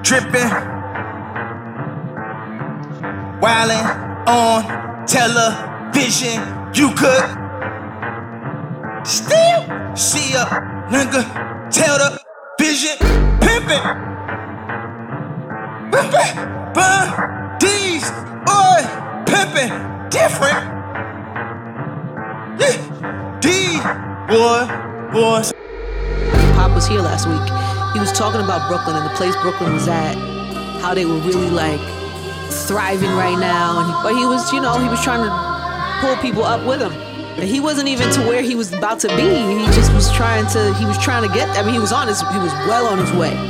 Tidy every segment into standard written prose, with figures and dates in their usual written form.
dripping, wildin' on television. You could still see a nigga tell the vision. Pimpin', burn these boy, pimpin', different. Yeah, these boys. Pop was here last week. He was talking about Brooklyn and the place Brooklyn was at, how they were really like thriving right now. But he was, he was trying to pull people up with him. He wasn't even to where he was about to be. He just was trying to get. I mean, he was well on his way.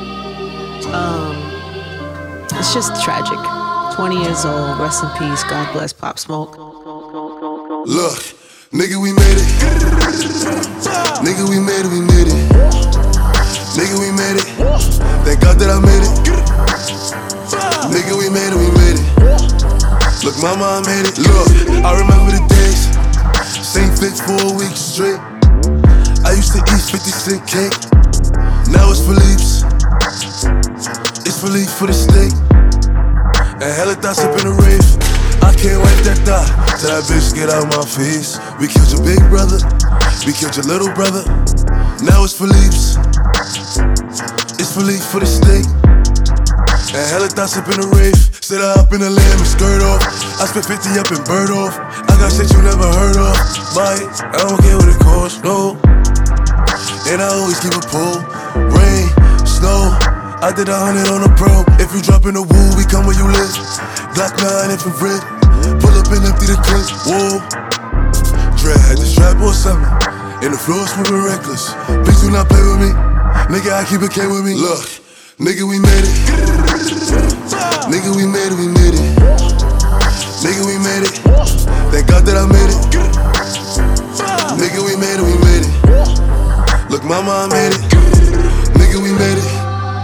It's just tragic. 20 years old. Rest in peace. God bless Pop Smoke. Look, nigga, we made it. Nigga, we made it. Nigga, we made it. Thank God that I made it. Nigga, we made it. Look, mama, I made it. Look, I remember the days. Same fit for a week straight. I used to eat 50-cent cake. Now it's Philippe's. It's Philippe for the steak. And hella thoughts up in the rave. I can't wipe that thought till that bitch get out my face. We killed your big brother. We killed your little brother. Now it's Philippe's. It's Philippe for the steak. And hella thoughts up in the rave. Sit up in the lamb and skirt off. I spent 50 up and bird off. I got shit you never heard of. Buy it, I don't care what it costs, no. And I always keep a pull. Rain, snow, I did 100 on a pro. If you drop in the woo, we come where you live. Glock 9 infrared. Pull up and empty the clip. Whoa. Dread had the strap or something. And the floor moving reckless. Bitch, do not play with me. Nigga, I keep it K with me. Look, nigga, we made it. Nigga, we made it. Nigga, we made it. Thank God that I made it. Nigga, we made it. Look, mama, I made it. Nigga, we made it.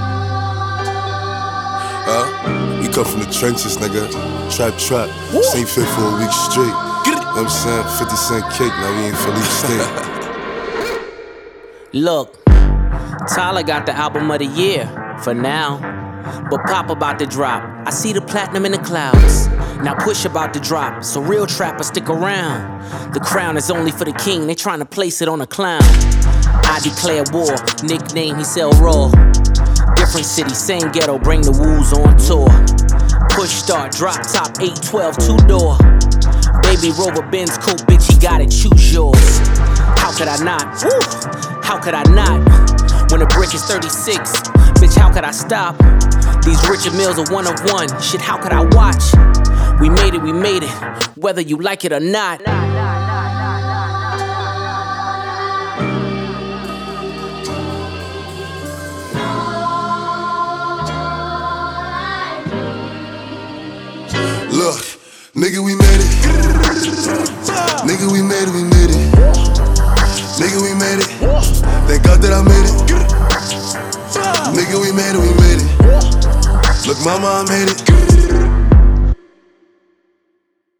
We come from the trenches, nigga. Trap. Same fit for a week straight. You know what I'm saying? 50-cent cake, now we in Philly State. Look, Tyler got the album of the year for now, but Pop about to drop. I see the platinum in the clouds. Now Push about to drop, so real trappers stick around. The crown is only for the king, they trying to place it on a clown. I declare war, nickname he sell raw. Different city, same ghetto, bring the woos on tour. Push start, drop top, 812, two-door. Baby Rover, Benz coupe, bitch, he got it, choose yours. How could I not? Woo! How could I not? When the brick is 36, bitch, how could I stop? These Richard Mills are one of one. Shit, how could I watch? We made it, whether you like it or not. Look, nigga, we made it. Nigga, we made it. Nigga, we made it. Thank God that I made it. Nigga, we made it. Look, mama, I made it.